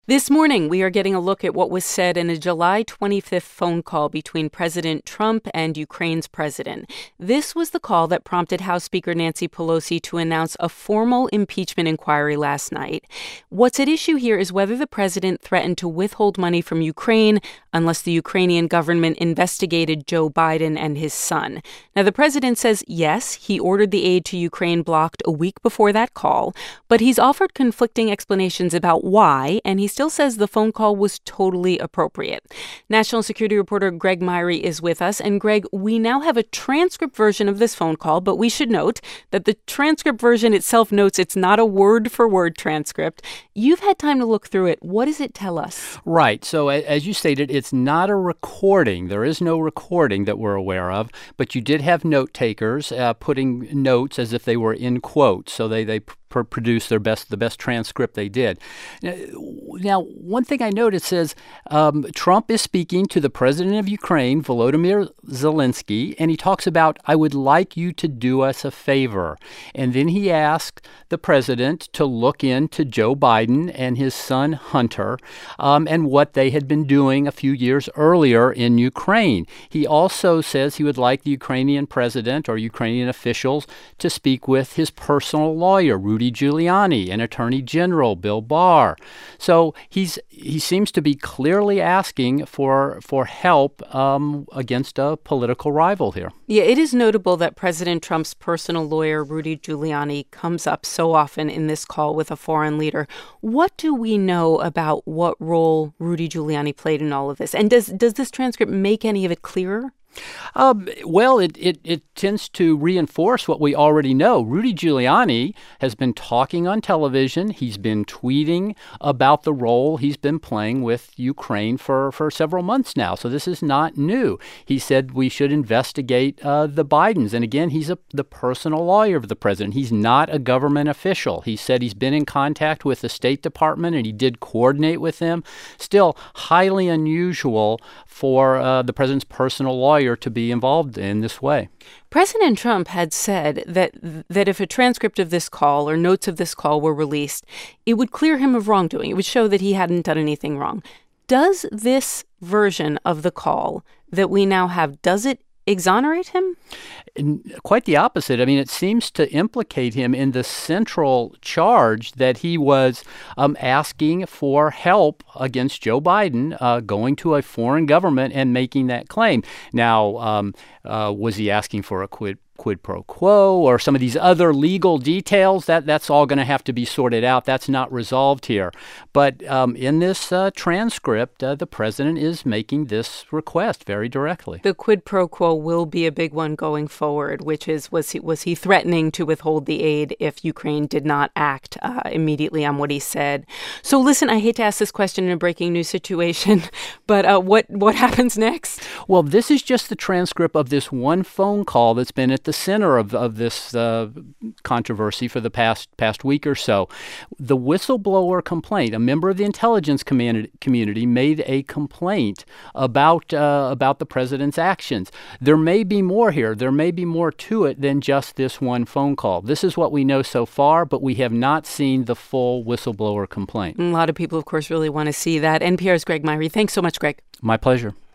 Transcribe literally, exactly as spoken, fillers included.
This morning, we are getting a look at what was said in a July twenty-fifth phone call between President Trump and Ukraine's president. This was the call that prompted House Speaker Nancy Pelosi to announce a formal impeachment inquiry last night. What's at issue here is whether the president threatened to withhold money from Ukraine unless the Ukrainian government investigated Joe Biden and his son. Now, the president says, yes, he ordered the aid to Ukraine blocked a week before that call, but he's offered conflicting explanations about why, and he still says the phone call was totally appropriate. National security reporter Greg Myrie is with us. And Greg, we now have a transcript version of this phone call, but we should note that the transcript version itself notes it's not a word-for-word transcript. You've had time to look through it. What does it tell us? Right. So as you stated, it's not a recording. There is no recording that we're aware of, but you did have note takers uh, putting notes as if they were in quotes. So they, they pr- produce their best, the best transcript they did. Now, one thing I noticed says um, Trump is speaking to the president of Ukraine, Volodymyr Zelensky, and he talks about, I would like you to do us a favor. And then he asked the president to look into Joe Biden and his son Hunter um, and what they had been doing a few years earlier in Ukraine. He also says he would like the Ukrainian president or Ukrainian officials to speak with his personal lawyer, Rudy Giuliani, and Attorney General Bill Barr. So he's he seems to be clearly asking for for help um, against a political rival here. Yeah, it is notable that President Trump's personal lawyer, Rudy Giuliani, comes up so often in this call with a foreign leader. What do we know about what role Rudy Giuliani played in all of this? And does does this transcript make any of it clearer? Um, well, it, it, it tends to reinforce what we already know. Rudy Giuliani has been talking on television. He's been tweeting about the role he's been playing with Ukraine for, for several months now. So this is not new. He said we should investigate uh, the Bidens. And again, he's a, the personal lawyer of the president. He's not a government official. He said he's been in contact with the State Department and he did coordinate with them. Still highly unusual for uh, the president's personal lawyer to be involved in this way. President Trump had said that that if a transcript of this call or notes of this call were released, it would clear him of wrongdoing. It would show that he hadn't done anything wrong. Does this version of the call that we now have, does it exonerate him? And quite the opposite. I mean, it seems to implicate him in the central charge that he was um, asking for help against Joe Biden, uh, going to a foreign government and making that claim. Now, um, uh, was he asking for a quid quid pro quo or some of these other legal details? That that's all going to have to be sorted out. That's not resolved here. But um, in this uh, transcript, uh, the president is making this request very directly. The quid pro quo will be a big one going forward, which is, was he, was he threatening to withhold the aid if Ukraine did not act uh, immediately on what he said? So listen, I hate to ask this question in a breaking news situation, but uh, what, what happens next? Well, this is just the transcript of this one phone call that's been at the center of, of this uh, controversy for the past past week or so. The whistleblower complaint, a member of the intelligence community, community made a complaint about uh, about the president's actions. There may be more here. There may be more to it than just this one phone call. This is what we know so far, but we have not seen the full whistleblower complaint. A lot of people, of course, really want to see that. N P R's Greg Myrie. Thanks so much, Greg. My pleasure.